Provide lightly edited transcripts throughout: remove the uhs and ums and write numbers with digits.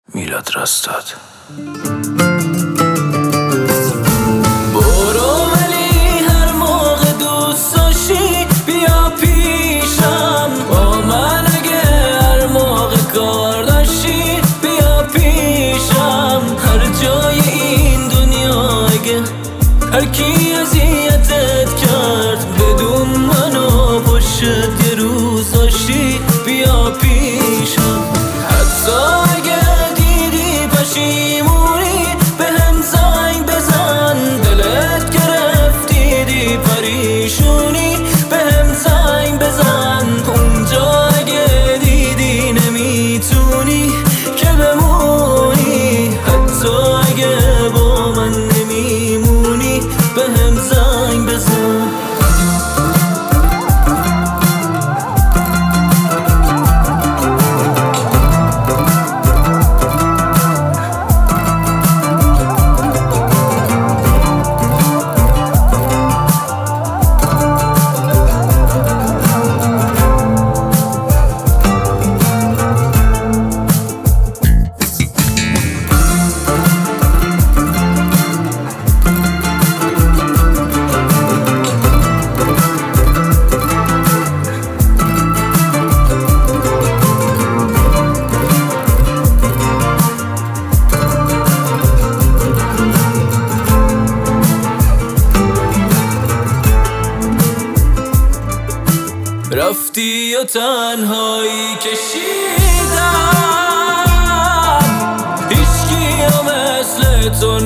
میلاد رستاد. برو ولی هر موقع دوست داشتی بیا پیشم، با من اگه هر موقع کار داشتی بیا پیشم. هر جای این دنیا اگه هر کی اذیتت کرد بدون منو پشت یه روز داشتی بیا پیشم. حتی اگه دیدی پشیمونی بهم زنگ بزن، دلت گرفت دیدی پریشونی بهم زنگ بزن. اونجا اگه دیدی نمیتونی که بمونی، حتی اگه با من نمیمونی بهم زنگ بزن. رفتی و تنهایی کشیدم، هیچکی رو مثل تو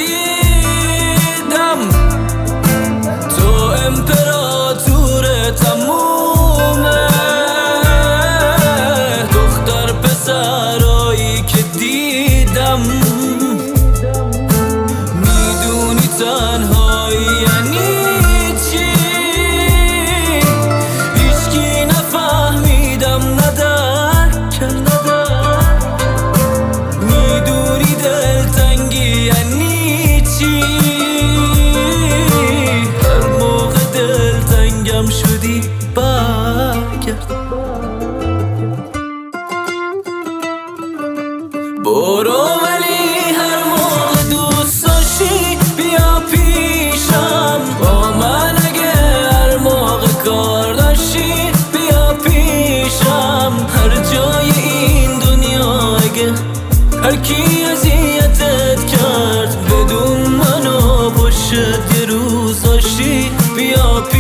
ندیدم. تو امپراتور تمومه، دختر پسرایی که دیدم. میدونی تنهایی یعنی شدی برگرد. برو ولی هر موقع دوست داشتی بیا پیشم، با من اگه هر موقع کار داشتی بیا پیشم. هر جای این دنیا اگه هر کی اذیتت کرد بدون منو پشت یه روز داشتی بیا پیشم.